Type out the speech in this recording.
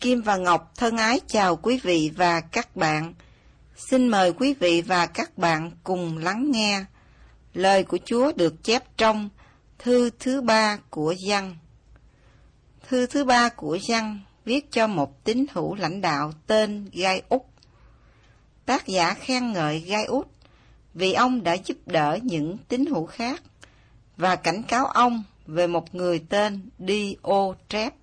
Kim và Ngọc thân ái chào quý vị và các bạn. Xin mời quý vị và các bạn cùng lắng nghe lời của Chúa được chép trong thư thứ 3 của Giăng. Thư thứ 3 của Giăng viết cho một tín hữu lãnh đạo tên Gai-út. Tác giả khen ngợi Gai-út vì ông đã giúp đỡ những tín hữu khác và cảnh cáo ông về một người tên Đi-ô-trép.